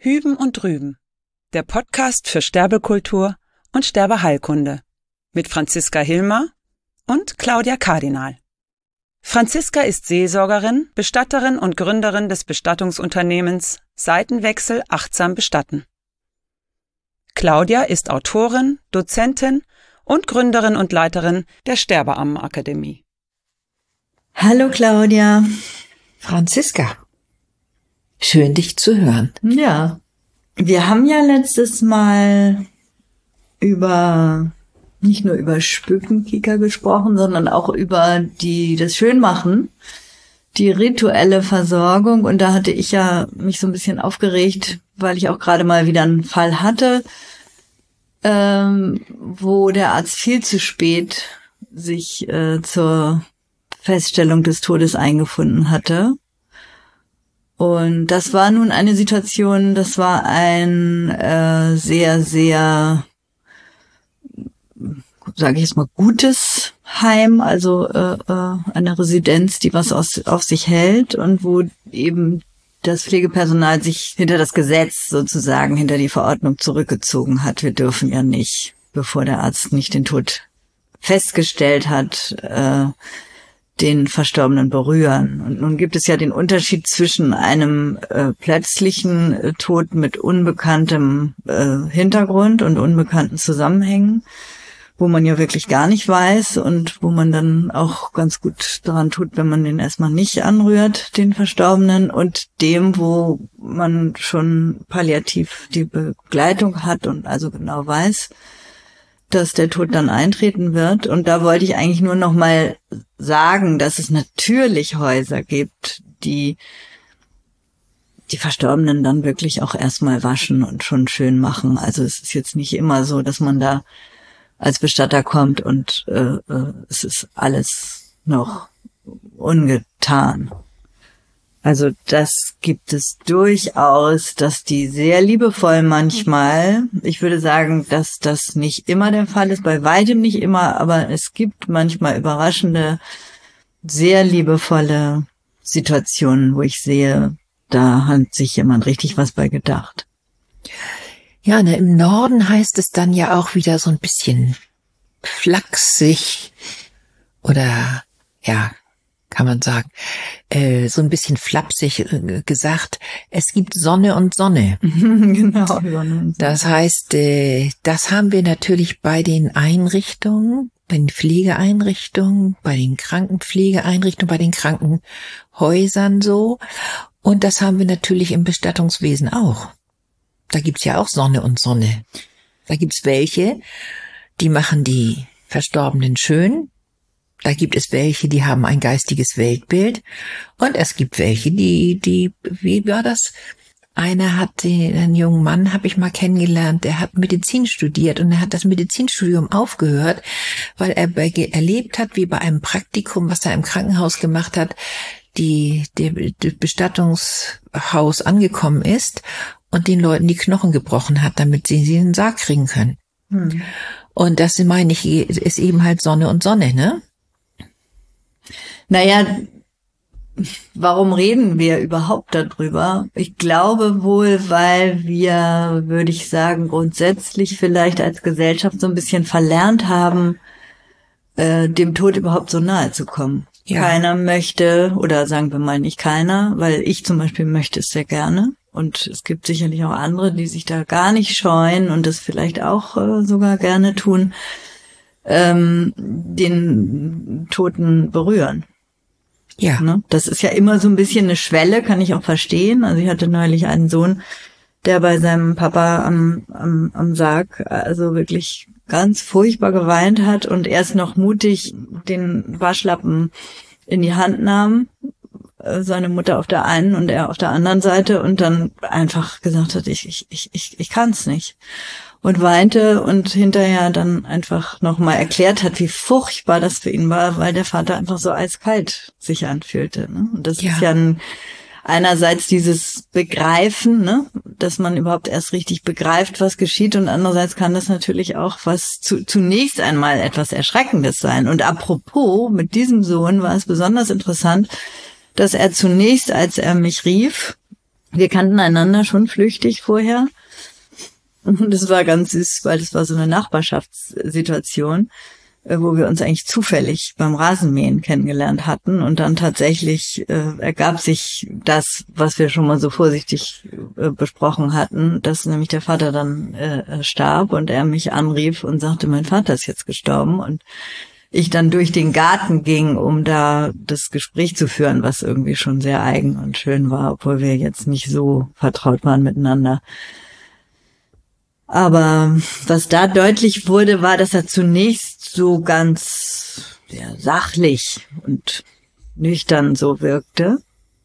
Hüben und Drüben, der Podcast für Sterbekultur und Sterbeheilkunde mit Franziska Hilmer und Claudia Kardinal. Franziska ist Seelsorgerin, Bestatterin und Gründerin des Bestattungsunternehmens Seitenwechsel achtsam bestatten. Claudia ist Autorin, Dozentin und Gründerin und Leiterin der Sterbeammenakademie. Hallo Claudia. Franziska, schön dich zu hören. Ja, wir haben ja letztes Mal nicht nur über Spökenkika gesprochen, sondern auch über das Schönmachen, die rituelle Versorgung. Und da hatte ich ja mich so ein bisschen aufgeregt, weil ich auch gerade mal wieder einen Fall hatte, wo der Arzt viel zu spät sich zur Feststellung des Todes eingefunden hatte. Und das war nun eine Situation, das war ein sehr, sehr, sage ich jetzt mal, gutes Heim, also eine Residenz, die was auf sich hält und wo eben das Pflegepersonal sich hinter das Gesetz sozusagen, hinter die Verordnung zurückgezogen hat. Wir dürfen ja nicht, bevor der Arzt nicht den Tod festgestellt hat, den Verstorbenen berühren. Und nun gibt es ja den Unterschied zwischen einem plötzlichen Tod mit unbekanntem Hintergrund und unbekannten Zusammenhängen, wo man ja wirklich gar nicht weiß und wo man dann auch ganz gut daran tut, wenn man den erstmal nicht anrührt, den Verstorbenen, und dem, wo man schon palliativ die Begleitung hat und also genau weiß, dass der Tod dann eintreten wird. Und da wollte ich eigentlich nur noch mal sagen, dass es natürlich Häuser gibt, die Verstorbenen dann wirklich auch erstmal waschen und schon schön machen. Also es ist jetzt nicht immer so, dass man da als Bestatter kommt und es ist alles noch ungetan. Also das gibt es durchaus, dass die sehr liebevoll manchmal, ich würde sagen, dass das nicht immer der Fall ist, bei weitem nicht immer, aber es gibt manchmal überraschende, sehr liebevolle Situationen, wo ich sehe, da hat sich jemand richtig was bei gedacht. Ja, ne, im Norden heißt es dann ja auch wieder so ein bisschen flachsig oder, ja, kann man sagen, so ein bisschen flapsig gesagt, es gibt Sonne und Sonne. Genau, Sonne und Sonne. Das heißt, das haben wir natürlich bei den Einrichtungen, bei den Pflegeeinrichtungen, bei den Krankenpflegeeinrichtungen, bei den Krankenhäusern so. Und das haben wir natürlich im Bestattungswesen auch. Da gibt's ja auch Sonne und Sonne. Da gibt's welche, die machen die Verstorbenen schön. Da gibt es welche, die haben ein geistiges Weltbild. Und es gibt welche, die, wie war das? Einer einen jungen Mann, habe ich mal kennengelernt, der hat Medizin studiert und er hat das Medizinstudium aufgehört, weil er erlebt hat, wie bei einem Praktikum, was er im Krankenhaus gemacht hat, der Bestattungshaus angekommen ist und den Leuten die Knochen gebrochen hat, damit sie in den Sarg kriegen können. Und das, meine ich, ist eben halt Sonne und Sonne, ne? Naja, warum reden wir überhaupt darüber? Ich glaube wohl, weil wir, würde ich sagen, grundsätzlich vielleicht als Gesellschaft so ein bisschen verlernt haben, dem Tod überhaupt so nahe zu kommen. Ja. Keiner möchte, oder sagen wir mal nicht keiner, weil ich zum Beispiel möchte es sehr gerne. Und es gibt sicherlich auch andere, die sich da gar nicht scheuen und das vielleicht auch sogar gerne tun, den Toten berühren. Ja. Ne? Das ist ja immer so ein bisschen eine Schwelle, kann ich auch verstehen. Also ich hatte neulich einen Sohn, der bei seinem Papa am Sarg also wirklich ganz furchtbar geweint hat und erst noch mutig den Waschlappen in die Hand nahm, seine Mutter auf der einen und er auf der anderen Seite, und dann einfach gesagt hat, ich kann's nicht. Und weinte und hinterher dann einfach nochmal erklärt hat, wie furchtbar das für ihn war, weil der Vater einfach so eiskalt sich anfühlte. Ne? Und das ist ja einerseits dieses Begreifen, ne? Dass man überhaupt erst richtig begreift, was geschieht, und andererseits kann das natürlich auch zunächst einmal etwas Erschreckendes sein. Und apropos, mit diesem Sohn war es besonders interessant, dass er zunächst, als er mich rief, Wir kannten einander schon flüchtig vorher. Und das war ganz süß, weil das war so eine Nachbarschaftssituation, wo wir uns eigentlich zufällig beim Rasenmähen kennengelernt hatten. Und dann tatsächlich ergab sich das, was wir schon mal so vorsichtig besprochen hatten, dass nämlich der Vater dann starb und er mich anrief und sagte, mein Vater ist jetzt gestorben. Und ich dann durch den Garten ging, um da das Gespräch zu führen, was irgendwie schon sehr eigen und schön war, obwohl wir jetzt nicht so vertraut waren miteinander. Aber was da deutlich wurde, war, dass er zunächst so ganz sachlich und nüchtern so wirkte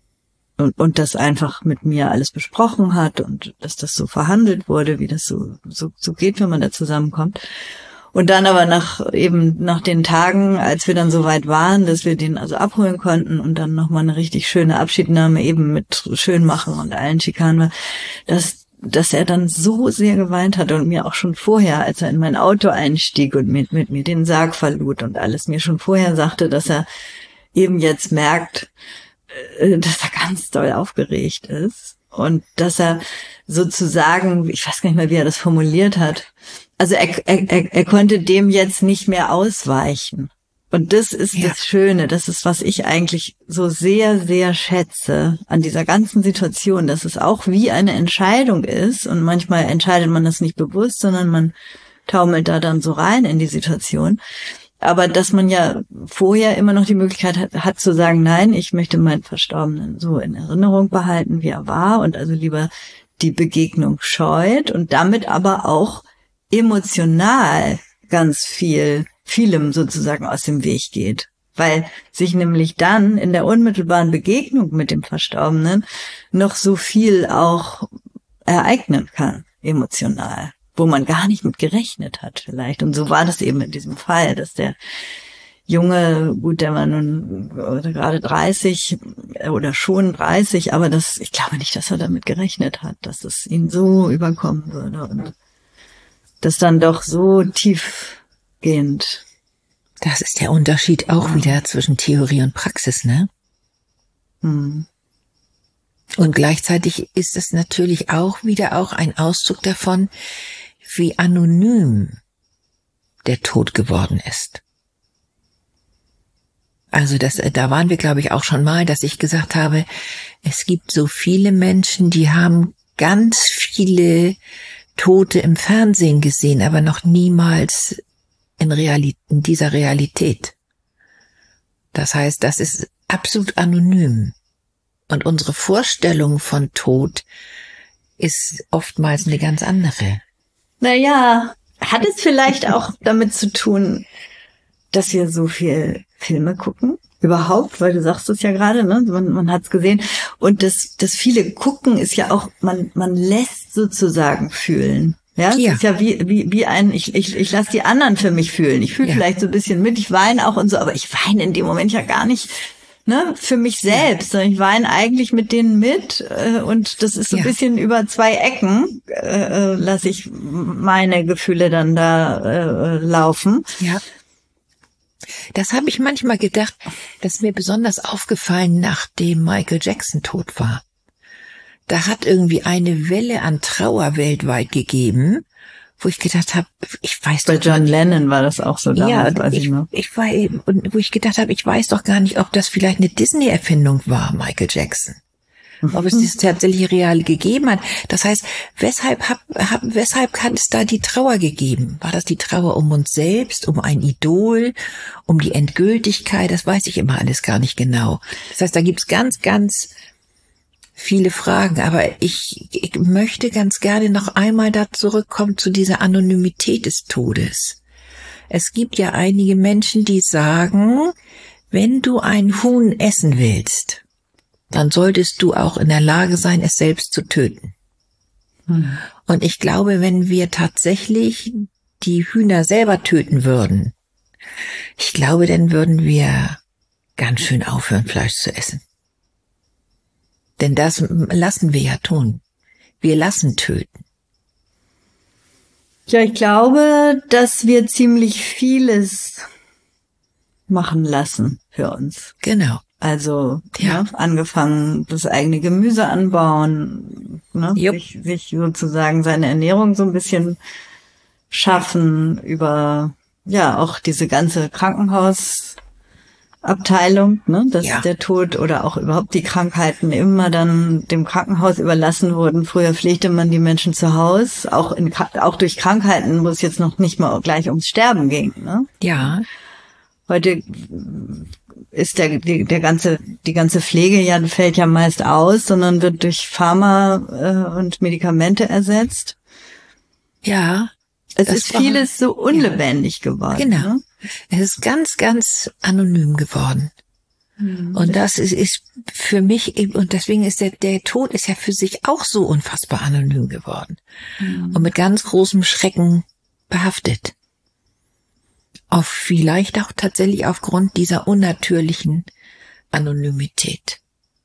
und das einfach mit mir alles besprochen hat und dass das so verhandelt wurde, wie das so geht, wenn man da zusammenkommt. Und dann aber nach den Tagen, als wir dann so weit waren, dass wir den also abholen konnten und dann nochmal eine richtig schöne Abschiednahme eben mit Schönmachen und allen Schikanen war, dass er dann so sehr geweint hat und mir auch schon vorher, als er in mein Auto einstieg und mit mir den Sarg verlud und alles, mir schon vorher sagte, dass er eben jetzt merkt, dass er ganz doll aufgeregt ist und dass er sozusagen, ich weiß gar nicht mehr, wie er das formuliert hat, also er konnte dem jetzt nicht mehr ausweichen. Und das ist das Schöne, das ist, was ich eigentlich so sehr, sehr schätze an dieser ganzen Situation, dass es auch wie eine Entscheidung ist und manchmal entscheidet man das nicht bewusst, sondern man taumelt da dann so rein in die Situation. Aber dass man ja vorher immer noch die Möglichkeit hat zu sagen, nein, ich möchte meinen Verstorbenen so in Erinnerung behalten, wie er war und also lieber die Begegnung scheut und damit aber auch emotional ganz vielem sozusagen aus dem Weg geht, weil sich nämlich dann in der unmittelbaren Begegnung mit dem Verstorbenen noch so viel auch ereignen kann, emotional, wo man gar nicht mit gerechnet hat vielleicht. Und so war das eben in diesem Fall, dass der Junge, gut, der war nun gerade 30 oder schon 30, aber ich glaube nicht, dass er damit gerechnet hat, dass es ihn so überkommen würde und das dann doch so tiefgehend. Das ist der Unterschied auch wieder zwischen Theorie und Praxis, ne? Hm. Und gleichzeitig ist es natürlich auch wieder ein Ausdruck davon, wie anonym der Tod geworden ist. Also da waren wir, glaube ich, auch schon mal, dass ich gesagt habe, es gibt so viele Menschen, die haben ganz viele Tote im Fernsehen gesehen, aber noch niemals in dieser Realität. Das heißt, das ist absolut anonym. Und unsere Vorstellung von Tod ist oftmals eine ganz andere. Naja, hat es vielleicht auch damit zu tun, dass wir so viel Filme gucken? Überhaupt, weil du sagst es ja gerade, ne? Man hat's gesehen. Und das viele gucken ist ja auch, man lässt sozusagen fühlen. Ja, es ist ja wie ein, ich lasse die anderen für mich fühlen. Ich fühle vielleicht so ein bisschen mit, ich weine auch und so, aber ich weine in dem Moment ja gar nicht, ne, für mich selbst, sondern ich weine eigentlich mit denen mit und das ist so ein bisschen über zwei Ecken, lasse ich meine Gefühle dann da laufen. Ja. Das habe ich manchmal gedacht, das ist mir besonders aufgefallen, nachdem Michael Jackson tot war. Da hat irgendwie eine Welle an Trauer weltweit gegeben, wo ich gedacht habe, ich weiß doch. Bei John Lennon war das auch so damals, weiß ich noch. Und wo ich gedacht habe, ich weiß doch gar nicht, ob das vielleicht eine Disney-Erfindung war, Michael Jackson. Ob es das tatsächlich real gegeben hat. Das heißt, weshalb hat es da die Trauer gegeben? War das die Trauer um uns selbst, um ein Idol, um die Endgültigkeit? Das weiß ich immer alles gar nicht genau. Das heißt, da gibt's ganz, ganz viele Fragen. Aber ich möchte ganz gerne noch einmal da zurückkommen zu dieser Anonymität des Todes. Es gibt ja einige Menschen, die sagen, wenn du ein Huhn essen willst, dann solltest du auch in der Lage sein, es selbst zu töten. Und ich glaube, wenn wir tatsächlich die Hühner selber töten würden, ich glaube, dann würden wir ganz schön aufhören, Fleisch zu essen. Denn das lassen wir ja tun. Wir lassen töten. Ja, ich glaube, dass wir ziemlich vieles machen lassen für uns. Genau. Also angefangen, das eigene Gemüse anbauen, sich sozusagen seine Ernährung so ein bisschen schaffen, über auch diese ganze Krankenhausabteilung, dass der Tod oder auch überhaupt die Krankheiten immer dann dem Krankenhaus überlassen wurden. Früher pflegte man die Menschen zu Hause, auch durch Krankheiten, wo es jetzt noch nicht mal gleich ums Sterben ging. Ne? Ja. Heute ist die ganze Pflege fällt ja meist aus, sondern wird durch Pharma und Medikamente ersetzt. Ja. Es ist vieles so unlebendig geworden. Genau. Ne? Es ist ganz, ganz anonym geworden. Und das ist für mich, und deswegen ist der Tod ist ja für sich auch so unfassbar anonym geworden. Und mit ganz großem Schrecken behaftet. Vielleicht auch tatsächlich aufgrund dieser unnatürlichen Anonymität.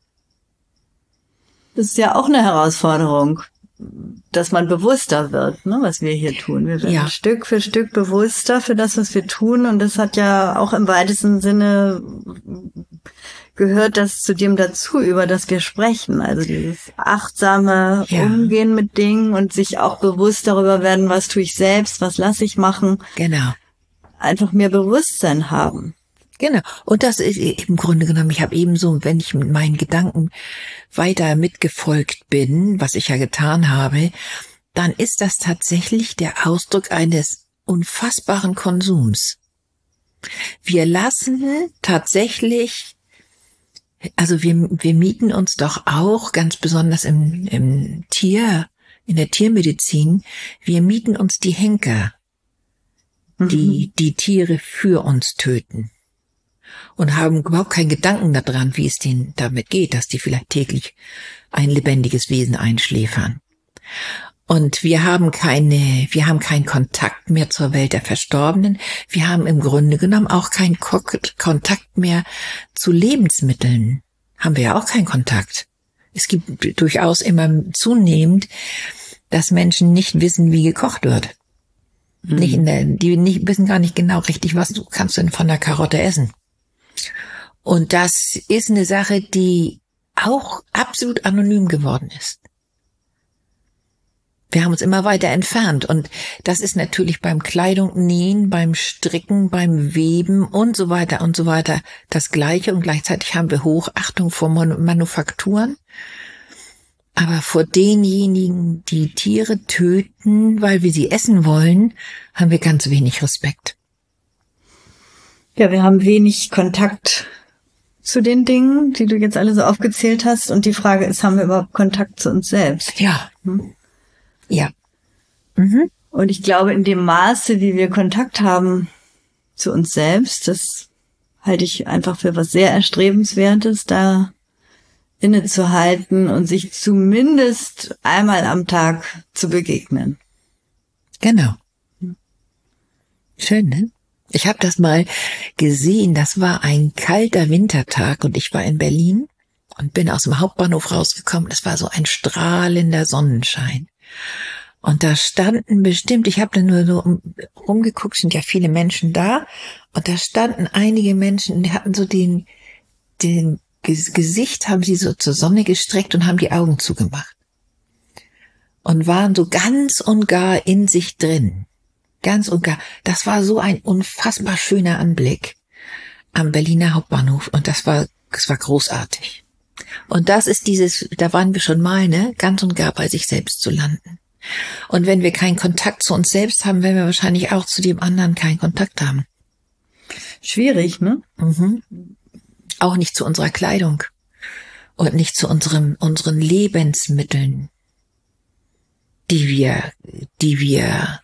Das ist ja auch eine Herausforderung, dass man bewusster wird, ne, was wir hier tun. Wir werden Stück für Stück bewusster für das, was wir tun. Und das hat ja auch im weitesten Sinne gehört das zu dem dazu, über das wir sprechen. Also dieses achtsame Umgehen mit Dingen und sich auch bewusst darüber werden, was tue ich selbst, was lasse ich machen. Genau. Einfach mehr Bewusstsein haben. Genau. Und das ist im Grunde genommen, ich habe ebenso, wenn ich mit meinen Gedanken weiter mitgefolgt bin, was ich ja getan habe, dann ist das tatsächlich der Ausdruck eines unfassbaren Konsums. Wir lassen tatsächlich, also wir mieten uns doch auch, ganz besonders in der Tiermedizin, wir mieten uns die Henker, die Tiere für uns töten. Und haben überhaupt keinen Gedanken daran, wie es denen damit geht, dass die vielleicht täglich ein lebendiges Wesen einschläfern. Und wir haben keinen Kontakt mehr zur Welt der Verstorbenen. Wir haben im Grunde genommen auch keinen Kontakt mehr zu Lebensmitteln. Haben wir ja auch keinen Kontakt. Es gibt durchaus immer zunehmend, dass Menschen nicht wissen, wie gekocht wird. Die wissen gar nicht genau richtig, was du kannst denn von der Karotte essen. Und das ist eine Sache, die auch absolut anonym geworden ist. Wir haben uns immer weiter entfernt und das ist natürlich beim Kleidung nähen, beim Stricken, beim Weben und so weiter das Gleiche und gleichzeitig haben wir Hochachtung vor Manufakturen. Aber vor denjenigen, die Tiere töten, weil wir sie essen wollen, haben wir ganz wenig Respekt. Ja, wir haben wenig Kontakt zu den Dingen, die du jetzt alle so aufgezählt hast. Und die Frage ist, haben wir überhaupt Kontakt zu uns selbst? Ja. Ja. Und ich glaube, in dem Maße, wie wir Kontakt haben zu uns selbst, das halte ich einfach für was sehr Erstrebenswertes, da innezuhalten und sich zumindest einmal am Tag zu begegnen. Genau. Schön, ne? Ich habe das mal gesehen, das war ein kalter Wintertag und ich war in Berlin und bin aus dem Hauptbahnhof rausgekommen. Es war so ein strahlender Sonnenschein. Und da standen bestimmt, ich habe da nur so rumgeguckt, sind ja viele Menschen da, und da standen einige Menschen, die hatten so den Gesicht, haben sie so zur Sonne gestreckt und haben die Augen zugemacht. Und waren so ganz und gar in sich drin. Ganz und gar. Das war so ein unfassbar schöner Anblick am Berliner Hauptbahnhof und das war großartig. Und das ist da waren wir schon mal, ne, ganz und gar bei sich selbst zu landen. Und wenn wir keinen Kontakt zu uns selbst haben, werden wir wahrscheinlich auch zu dem anderen keinen Kontakt haben. Schwierig, ne? Auch nicht zu unserer Kleidung und nicht zu unseren Lebensmitteln, die wir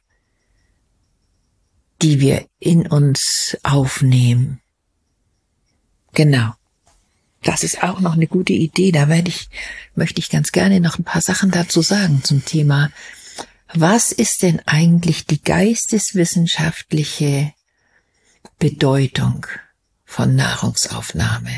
in uns aufnehmen. Genau. Das ist auch noch eine gute Idee. Da möchte ich ganz gerne noch ein paar Sachen dazu sagen zum Thema. Was ist denn eigentlich die geisteswissenschaftliche Bedeutung von Nahrungsaufnahme?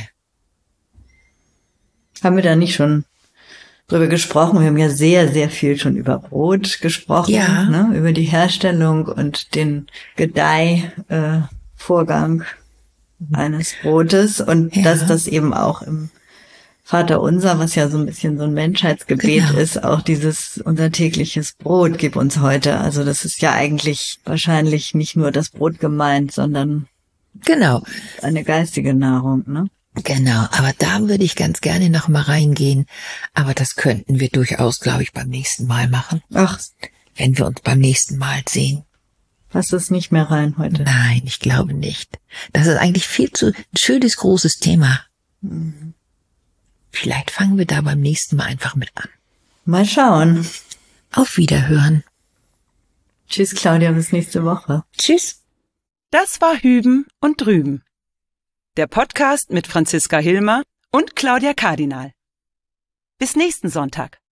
Haben wir da nicht schon drüber gesprochen? Wir haben ja sehr, sehr viel schon über Brot gesprochen, ne? Über die Herstellung und den Gedeihvorgang. eines Brotes und dass das eben auch im Vaterunser, was ja so ein bisschen so ein Menschheitsgebet ist, auch dieses unser tägliches Brot gib uns heute. Also das ist ja eigentlich wahrscheinlich nicht nur das Brot gemeint, sondern eine geistige Nahrung, ne? Genau, aber da würde ich ganz gerne noch mal reingehen. Aber das könnten wir durchaus, glaube ich, beim nächsten Mal machen. Ach, wenn wir uns beim nächsten Mal sehen. Passt es nicht mehr rein heute? Nein, ich glaube nicht. Das ist eigentlich viel zu ein schönes, großes Thema. Vielleicht fangen wir da beim nächsten Mal einfach mit an. Mal schauen. Auf Wiederhören. Tschüss, Claudia, bis nächste Woche. Tschüss. Das war Hüben und Drüben. Der Podcast mit Franziska Hilmer und Claudia Kardinal. Bis nächsten Sonntag.